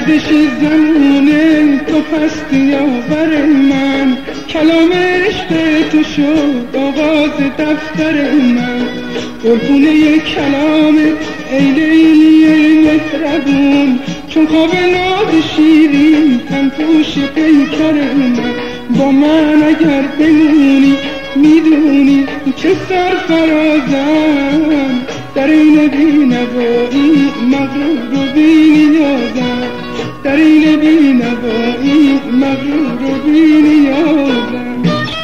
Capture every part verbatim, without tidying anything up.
گردش زمونه تو هستی آور من، کلام عشق تو شد آغاز دفتر من. قربونه کلام ای لیلی مهربون، چون خواب ناز شیرین هم پوش پیکر من. با من اگر بمونی میدونی چه سرفرازم، در این بی‌نوایی مغرور و بی‌نیازم، در این بی‌نوایی مغرور و بی‌نیازم.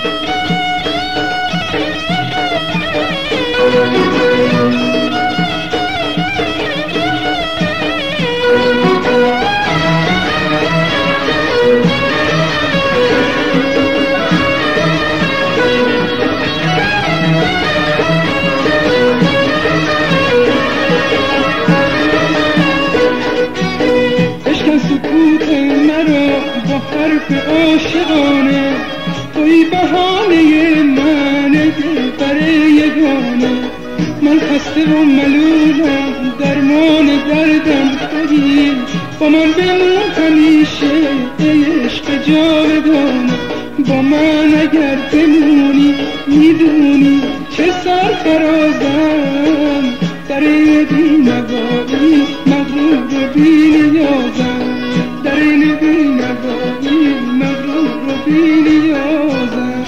سکوت مرا با حرف عاشقانه، توی بهانه من دلبر یگانه. من خسته و ملولم درمان دردم تویی، با من بمون همیشه ای عشق جاودانه. با من اگر بمونی میدونی چه سرفرازم، در این بی‌نوایی مغرور و بی‌نیازم، در این بی‌نوایی مغرور و بی‌نیازم.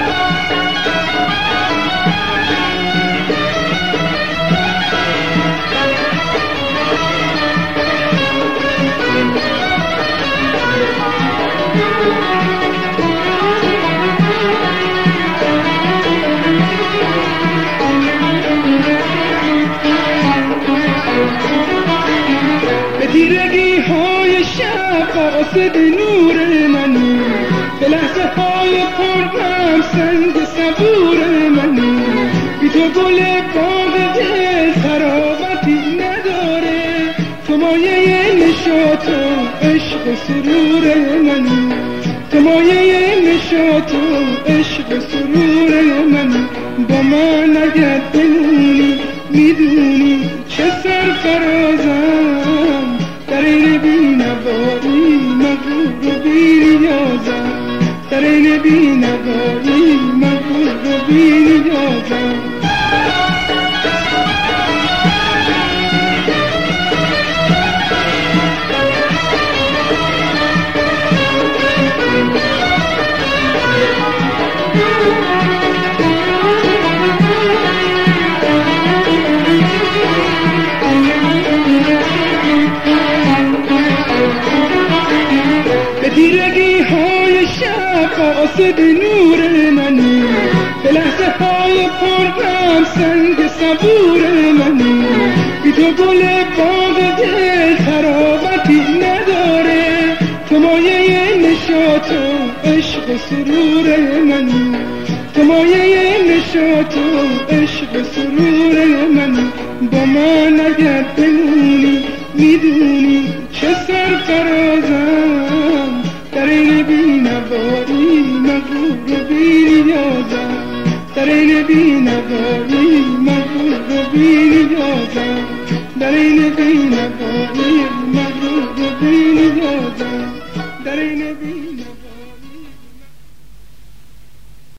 تیرگی های شب قاصد نور منی، به لحظه های پرغم سنگ صبور منی. بی تو گل باغ دل تراوتی نداره، تو مایه نشاط و عشق و سرور منی، تو مایه نشاط و عشق و سرور منی. با من اگر بمونی میدونی چه سرفرازم، در این بی‌نوایی مغرور و بی‌نیازم، در این بی‌نوایی مغرور و بی‌نیازم. تیرگی های شب قاصد نور منی، به لحظه های پرغم سنگ صبور منی. بی تو گل باغ دل تراوتی نداره، تو مایه نشاط و عشق و سرور منی، تو مایه نشاط و عشق و سرور منی. با من اگر بمونی میدونی چه سرفرازم، در این بی‌نوایی مغرور و بی‌نیازم، در این بی‌نوایی مغرور و بی‌نیازم، در این بی‌نوایی مغرور و بی‌نیازم، در این بی‌نوایی